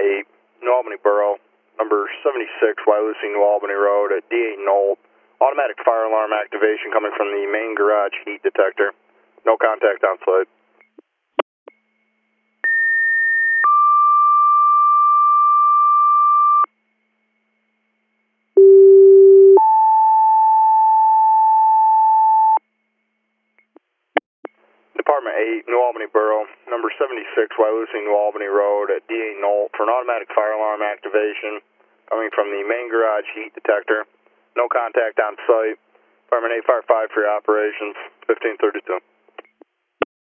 8, New Albany Borough, number 76, Wyalusing, New Albany Road at D8 Knoll. Automatic fire alarm activation coming from the main garage heat detector. No contact on site. Department 8, New Albany Borough, number 76, Wyalusing, New Albany Road at D8 Knoll for an automatic fire alarm activation coming from the main garage heat detector. No contact on site. Department 8, Fire 5 for your operations, 1532.